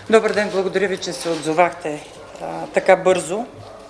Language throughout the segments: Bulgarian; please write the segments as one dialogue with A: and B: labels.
A: Добър ден, благодаря Ви, че се отзовахте така бързо.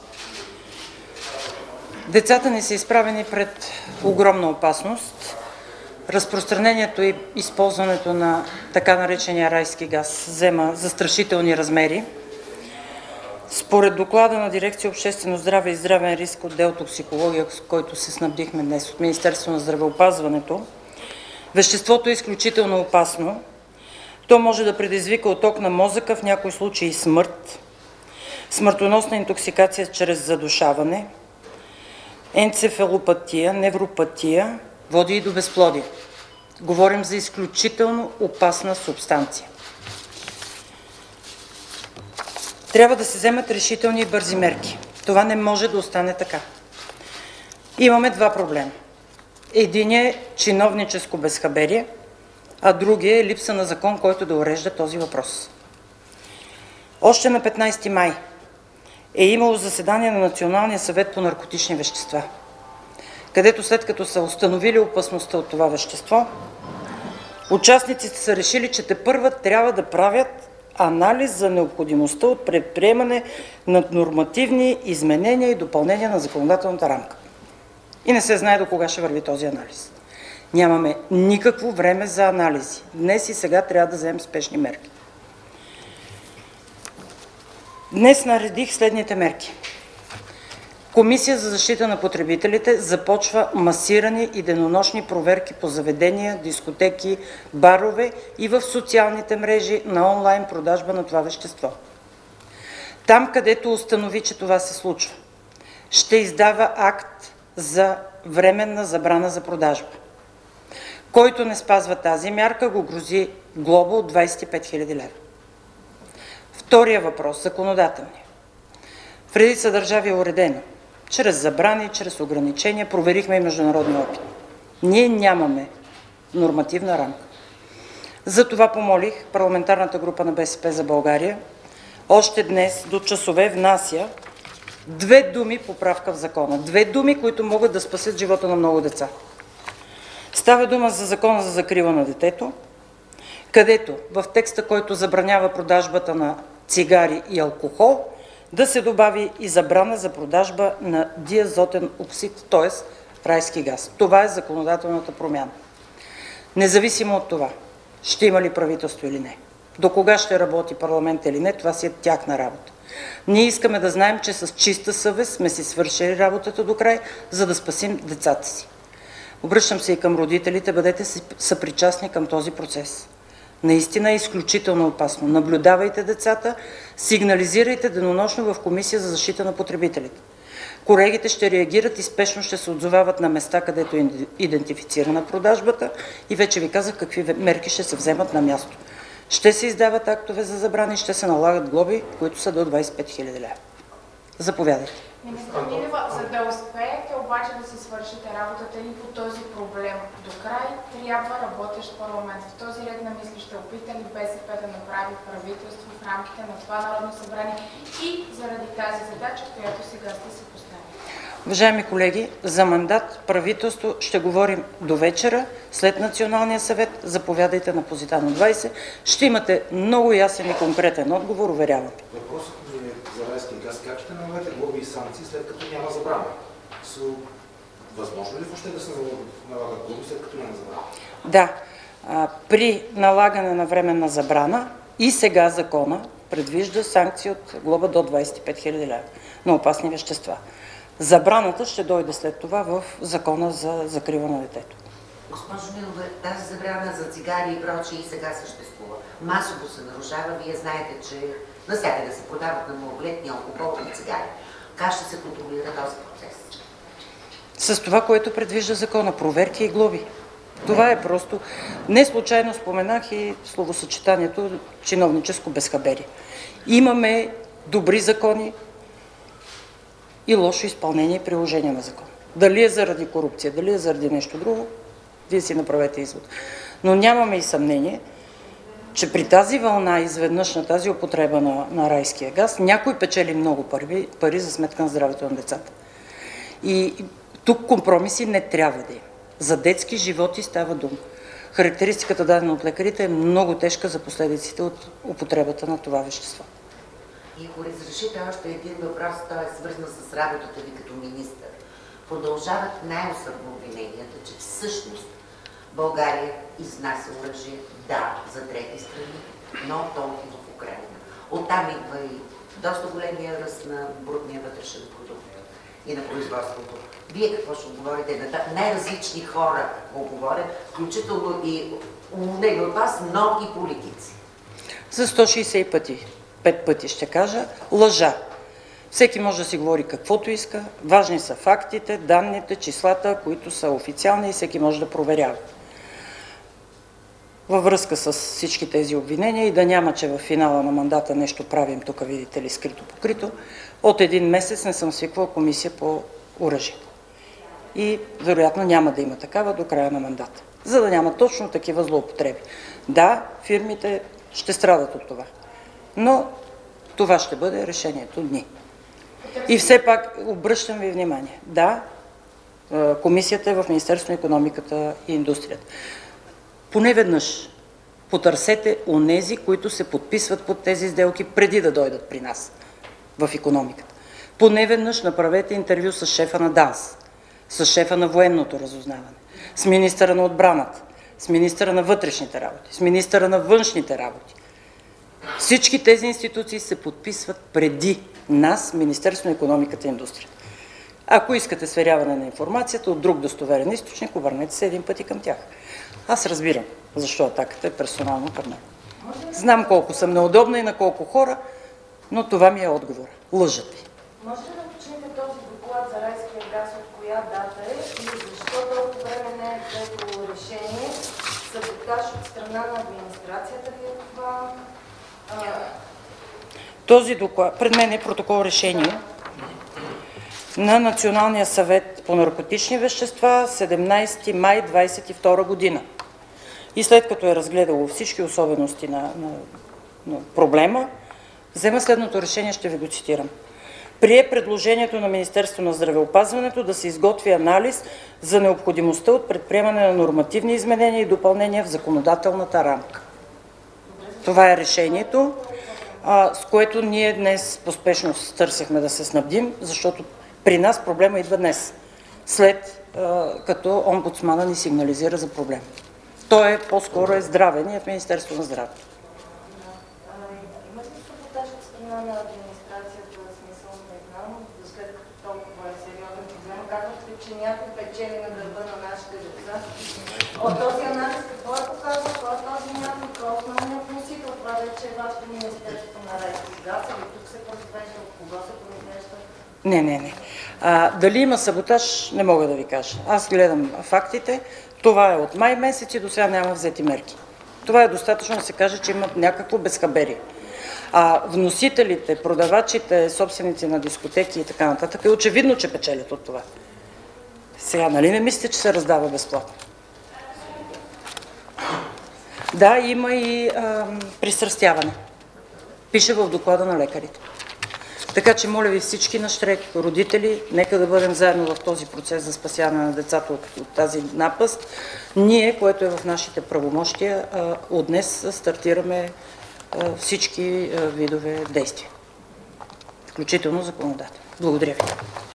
A: Децата ни са изправени пред огромна опасност. Разпространението и използването на така наречения райски газ взема застрашителни размери. Според доклада на Дирекция „Обществено здраве и здравен риск“ отдел „Токсикология“, с който се снабдихме днес от Министерството на здравеопазването, веществото е изключително опасно. То може да предизвика отток на мозъка, в някои случаи смърт, смъртоносна интоксикация чрез задушаване, енцефалопатия, невропатия, води и до безплодие. Говорим за изключително опасна субстанция. Трябва да се вземат решителни и бързи мерки. Това не може да остане така. Имаме два проблема. Единият е чиновническо безхаберие, а другият е липса на закон, който да урежда този въпрос. Още на 15 май е имало заседание на Националния съвет по наркотични вещества, където след като са установили опасността от това вещество, участниците са решили, че тепърва трябва да правят анализ за необходимостта от предприемане на нормативни изменения и допълнения на законодателната рамка. И не се знае до кога ще върви този анализ. Нямаме никакво време за анализи. Днес и сега трябва да вземем спешни мерки. Днес наредих следните мерки. Комисия за защита на потребителите започва масирани и денонощни проверки по заведения, дискотеки, барове и в социалните мрежи на онлайн продажба на това вещество. Там, където установи, че това се случва, ще издава акт за временна забрана за продажба. Който не спазва тази мярка, го грози глоба от 25 000 лева. Втория въпрос – законодателния. В редица държави е уредено чрез забрани, чрез ограничения, проверихме и международния опит. Ние нямаме нормативна рамка. Затова помолих парламентарната група на БСП за България още днес до часове внася 2 думи поправка в закона. 2 думи, които могат да спасят живота на много деца. Става дума за Закона за закрила на детето, където в текста, който забранява продажбата на цигари и алкохол, да се добави и забрана за продажба на диазотен оксид, т.е. райски газ. Това е законодателната промяна. Независимо от това, ще има ли правителство или не, до кога ще работи парламент или не, това си е тяхна работа. Ние искаме да знаем, че с чиста съвест сме си свършили работата до край, за да спасим децата си. Обръщам се и към родителите, бъдете съпричастни към този процес. Наистина е изключително опасно. Наблюдавайте децата, сигнализирайте денонощно в Комисия за защита на потребителите. Колегите ще реагират и спешно ще се отзовават на места, където е идентифицирана продажбата и вече ви казах какви мерки ще се вземат на място. Ще се издават актове за забрани и ще се налагат глоби, които са до 25 000 лева. Заповядайте.
B: Министър Милева, за да успеете обаче да си свършите работата ни по този проблем до край, трябва работещ парламент. В този ред на мисли ще опита ли БСП да направи правителство в рамките на това Народно събрание и заради тази задача, която сега сте си поставили?
A: Уважаеми колеги, за мандат правителство ще говорим до вечера, след Националния съвет. Заповядайте на Позитано 20. Ще имате много ясен и конкретен отговор, уверявам.
C: Въпросът ми е за райски газ. Как ще налагате глоби и санкции, след като няма забрана? Възможно ли въобще да се налагат глоби, след като няма забрана?
A: Да. При налагане на временна забрана и сега закона предвижда санкции от глоба до 25 000 лева на опасни вещества. Забраната ще дойде след това в Закона за закрила на детето.
D: Госпожо Нинова, тази забрана за цигари и прочие и сега съществува. Масово се нарушава. Вие знаете, че навсякъде се продават на малолетни алкохол и цигари. Как ще се контролира този процес?
A: С това, което предвижда закона, проверки и глоби. Това е просто. Не случайно споменах и словосъчетанието чиновническо безхаберие. Имаме добри закони и лошо изпълнение и приложение на закона. Дали е заради корупция, дали е заради нещо друго, вие си направете извод. Но нямаме и съмнение, че при тази вълна, изведнъж на тази употреба на райския газ, някой печели много пари за сметка на здравето на децата. И тук компромиси не трябва да има. За детски животи става дума. характеристиката, дадена от лекарите, е много тежка за последиците от употребата на това вещество.
D: И ако разрешите още един въпрос, той е свързан с работата ви като министър. Продължават най-усърдно обвиненията, че всъщност България изнася оръжие, да, за трети страни, но толкова в Украина. Оттам идва и доста големия ръст на брутния вътрешен продукт и на производството. Вие какво ще говорите? Най-различни хора го говорят, включително и не от вас, но и политици.
A: За 165 пъти, 5 пъти ще кажа, лъжа. Всеки може да си говори каквото иска, важни са фактите, данните, числата, които са официални и всеки може да проверява. Във връзка с всички тези обвинения и да няма, че в финала на мандата нещо правим тук, видите ли, скрито покрито, от един месец не съм свиквала комисия по оръжие. И вероятно няма да има такава до края на мандата, за да няма точно такива злоупотреби. Да, фирмите ще страдат от това, но това ще бъде решението дни. И все пак обръщам ви внимание. Да, комисията е в Министерството на икономиката и индустрията. Поне веднъж потърсете онези, които се подписват под тези сделки преди да дойдат при нас в икономиката. Поне веднъж направете интервю с шефа на ДАНС, с шефа на военното разузнаване, с министъра на отбраната, с министъра на вътрешните работи, с министъра на външните работи. Всички тези институции се подписват преди нас, Министерството на икономиката и индустрията. Ако искате сверяване на информацията от друг достоверен източник, обърнете се един път и към тях. Аз разбирам защо атаката е персонално към мен. Знам колко съм неудобна и на колко хора, но това ми е отговор. Лъжат ви.
E: Може ли да уточните този доклад за райския газ от коя дата е и защо толкова време не е взето решение? Саботаж от страна на администрацията ли е това?
A: Този доклад, пред мен е протокол решение на Националния съвет по наркотични вещества 17 май 2022 година. И след като е разгледало всички особености на проблема, взема следното решение, ще ви го цитирам. Прие предложението на Министерството на здравеопазването да се изготви анализ за необходимостта от предприемане на нормативни изменения и допълнения в законодателната рамка. Това е решението, с което ние днес поспешно търсихме да се снабдим, защото при нас проблема идва днес, след като омбудсмана ни сигнализира за проблем. Той по-скоро е здравен и е в Министерството на здравето.
E: Има ли саботаж от страна на администрацията, в смисъл не знам, след като толкова е сериозен проблем? Казвате, че някой печели на гърба на нашите деца. От този анализ какво е показал? Кой е този някой? Кой е основният вносител? Това вече е вашето Министерство на райски газ, или тук се произвежда, от кого се произвежда?
A: Не. Дали има саботаж, не мога да ви кажа. Аз гледам фактите. Това е от май месец и до сега няма взети мерки. Това е достатъчно да се каже, че има някакво безхаберие. Вносителите, продавачите, собственици на дискотеки и така нататък е очевидно, че печелят от това. Сега, нали не мислите, че се раздава безплатно? Да, има и пристрастяване. Пише в доклада на лекарите. Така че, моля ви всички на щрек, родители, нека да бъдем заедно в този процес за спасяване на децата от тази напаст. Ние, което е в нашите правомощия, от днес стартираме всички видове действия, включително законодателно. Благодаря ви.